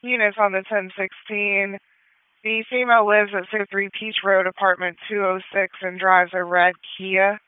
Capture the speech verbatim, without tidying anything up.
units on the ten sixteen. The female lives at zero three Peach Road, apartment two oh six, and drives a red Kia.